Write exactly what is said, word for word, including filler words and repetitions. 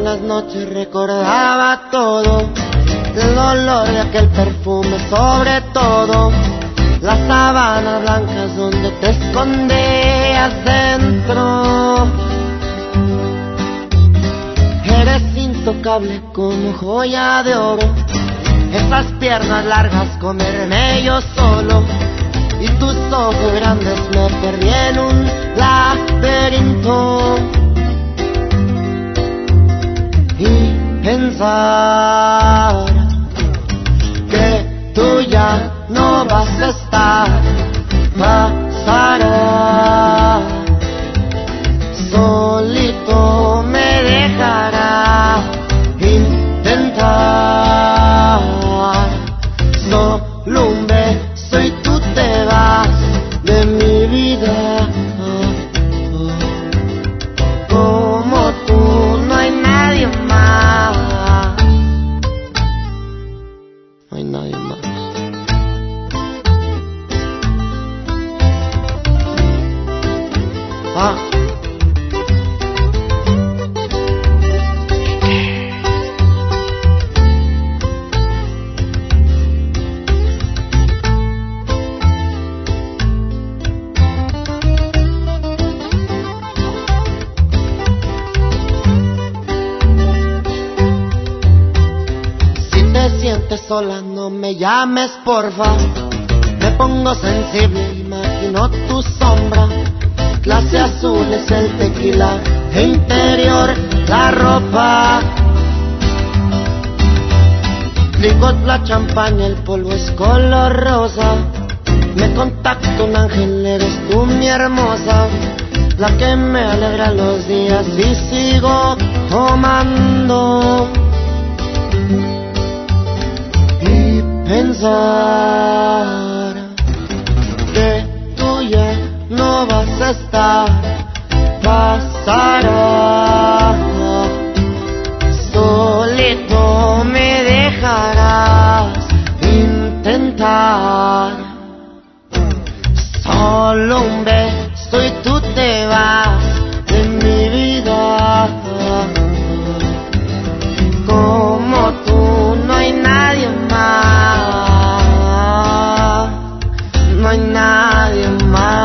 las noches recordaba todo, el olor de aquel perfume sobre todo, las sábanas blancas donde te escondías dentro. Eres intocable como joya de oro, esas piernas largas comerme yo solo, y tus ojos grandes me perdí en un laberinto. Y pensar que tú ya no vas a estar, pasará, solito me dejará intentar, solo un beso y tú te vas de mi vida. Como tú no hay nadie más, no hay nadie más. Ah. Si te sientes sola, no me llames, porfa. Me pongo sensible, imagino tu sombra. Clase azul es el tequila, e interior la ropa. Ligot la champaña, el polvo es color rosa. Me contacta un ángel, eres tú mi hermosa, la que me alegra los días y sigo tomando. Y pensar que tú ya no vas a estar, pasará, solito me dejarás intentar, solo un beso y tú te vas de mi vida. Como tú no hay nadie más, no hay nadie más.